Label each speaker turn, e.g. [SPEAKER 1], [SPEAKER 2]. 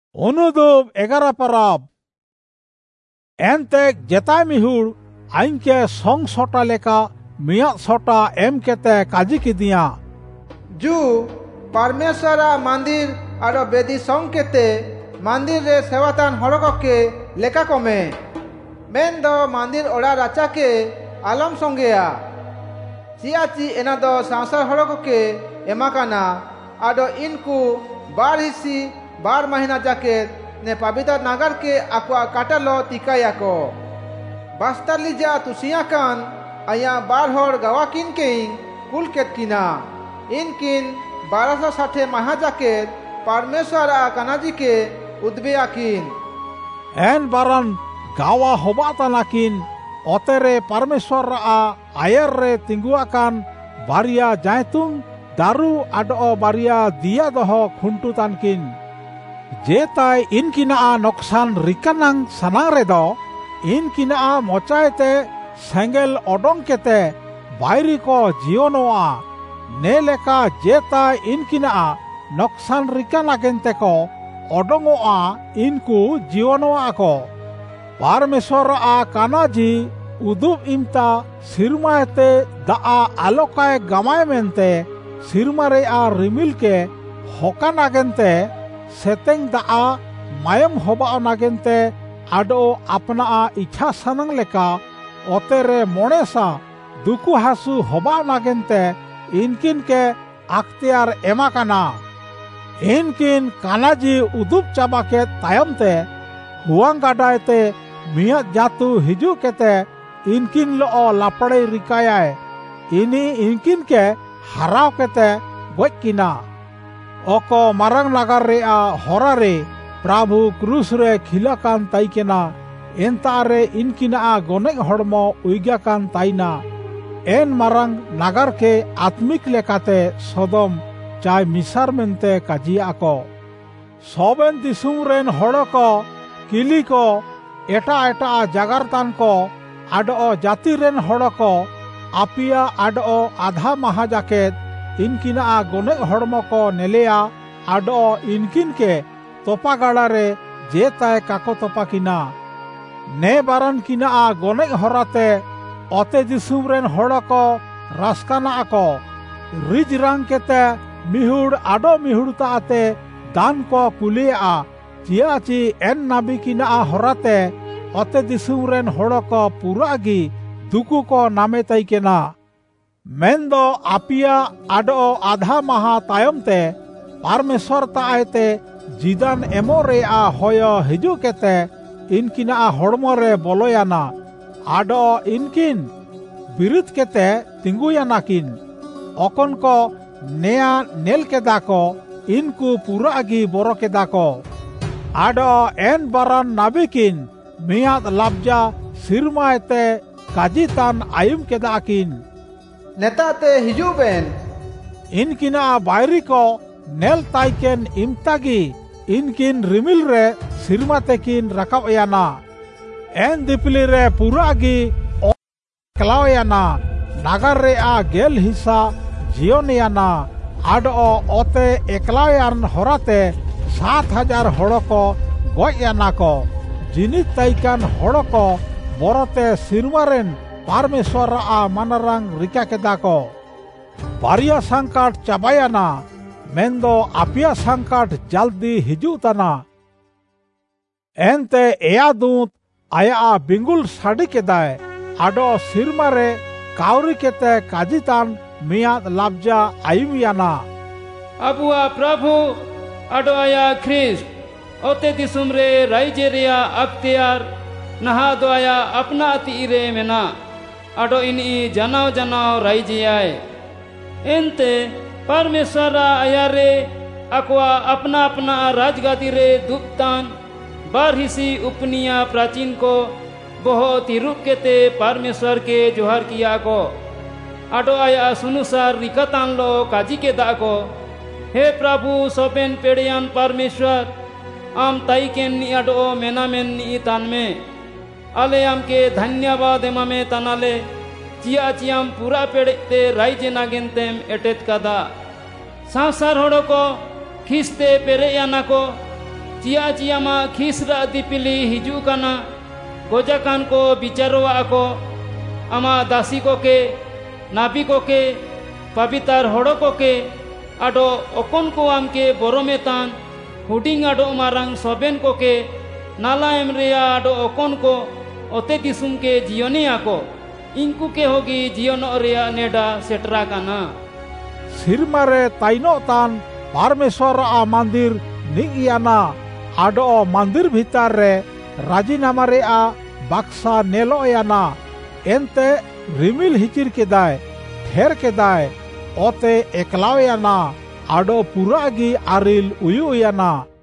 [SPEAKER 1] अनुदुब 11 परब एनते जेताय मिहुड़ आइनके संग सोटा लेका मिया सोटा एम केते काजी किदिया
[SPEAKER 2] जू परमेश्वर मंदिर और बेदी संग केते मंदिर रे सेवातान हड़को के लेका कमे मेन दो मंदिर ओड़ा राचा के आलम संगेया चियाची एना दो संसार हड़को के एमाकाना आडो इनको बार हिस्सी 12 महीना जाके ने पवित्र नगर के आकुआ काटलो तिकाया को बस्तर जा तुसिया कान आया 12 होड़ गवाकिन के कुल केतकिना इनकिन 1260 महा जाके परमेश्वर कनाजी के उद्बेयाकिन
[SPEAKER 1] एन बारन गावा होबातानाकिन ओतेरे परमेश्वर आयर रे तिंगुआकान बारिया जायतुंग दारू आडो बारिया दिया दह खुंटुतानकिन जेताय इनकिना नक्सान रिकानांग सनांग रेदो इनकिना मोचायते सेंगेल ओडोंग केते बायरी को जियोनोआ नेलेका जेताय इनकिना नक्सान रिकानागेंते को ओडोंगोआ इनको जियोनोआ को परमेश्वर कानाजी उदुब इमता सिरमायते दा आलोकाय गमाय मेंते सिरमारे रिमिल के होका नागेंते सेतेंग दा मायम होबा नागेंते आडो अपना इच्छा सनंग लेका ओतेरे मोनेसा दुकु हासु होबा नागेंते इनकिन के अख्तियार एमाकाना इनकिन कानाजी उदुब चाबा के तायमते हुआंग गाडायते मिया जातु हिजु केते इनकिन लो लापड़े रिकायाय इनी इनकिन के हराव केते गोजकिना ओको मारंग नगर रे होरा रे प्रभु क्रूस रे खिलाकान ताइकेना एंता रे इनकिना गोने हड़मो उइगाकान ताइना एन मारंग नगर के आत्मिक लेकाते सदम चाय मिसार मेंते काजिया को सोबेन दिसुम रेन हड़ को किली को एटा एटा जागरतान को आडो जाति रेन हड़ को आपिया आडो आधा महा जाकेत इनकिना गोने हड़मो को नेलेया आडो इनकिन के तोपा गाड़ा रे जेताय काको तोपा किना ने बारन किना गोने हराते ओते दिसुम रेन हड़ को रास्काना को रिज रंग केते मिहुड़ आडो मिहुड़ता आते दान को कुलिया चियाची एन नाबी किना हराते ओते दिसुम रेन हड़ को पुरागी दुकु को नामे ताइकेना मेंदो आपिया आडो आधा महा तायमते परमेश्वर तायते जिदान एमोरे होयो हिजु केते इनकिना हड़मो रे बोलोयाना आडो इनकिन बिरुद केते तिंगुयानाकिन ओकन को नेया नेल केदा को इनको पुरागी बोरो केदा को आडो एन बारन नाबिकिन मियाद लाब्जा सिरमायते काजितान आयुम केदाकिन
[SPEAKER 2] नेताते हिजुबेन
[SPEAKER 1] इनकिना बायरी को नेल ताइकेन इमतागी इनकिन रिमिल रे सिरमातेकिन रकाबयाना एन दिपली रे पुरागी कलावयाना नागर रे गेल हिस्सा जियोनियाना आडो ओते एकलायान होराते 7000 हड़ को गोयाना को जिनित ताइकान हड़ को बोरते सिरमारेन परमेश्वर मनरंग रिका केदा को बारिया संकट चाबायाना मेंदो आपिया संकट जल्दी हिजुताना एनते एया दूत आया बिंगुल साड़ी केदाय आडो सिरमारे काउरी केते काजितान मियाद लाब्जा आयुमियाना
[SPEAKER 3] अबुआ प्रभु आडो आया ख्रिस्ट ओते दिसुम रे राइजे रिया अख्तियार नहा दोया अपना तीरे मेना आडो इनी जनाव जनाव राइजियाय एनते परमेश्वर आया रे अक्वा अपना अपना राजगादी रे दुप्तान बार हिसी उपनिया प्राचीन को बहुत ही रुक केते परमेश्वर के जोहर किया को आडो आया सुनुसार रिकतान लो काजी के दा को हे प्रभु सोपेन पेड़ियान परमेश्वर आम ताई केन नी आडो मेना मेन नी तान में आले आम के धन्यवाद एमामे तनाले चिया चियाम पूरा पेड़ते राइजे नागेंतेम एटेत कदा संसार हड़ो को खिस्ते पेरे याना को चिया चिया मा खिसरा दिपिली हिजू काना गोजाकान को बिचारवा को आमा दासी को के नाबी को के पवित्र हड़ो को के आडो ओकन को आम के बोरोमेतान हुडिंग आडो मारंग सोबेन को के नाला एमरिया आडो ओकन को ओते दिसुम के जियोनिया को इनको के होगी जियोन रिया नेडा सेटरा काना
[SPEAKER 1] सिरमारे ताइनो तान परमेश्वर आ मंदिर निगियाना आडो मंदिर भीतर रे राजीनामा रे आ बक्सा नेलो याना एंते रिमिल हिचिर केदाय ठेर केदाय ओते एकलाव याना आडो पुरागी आरिल उयु याना।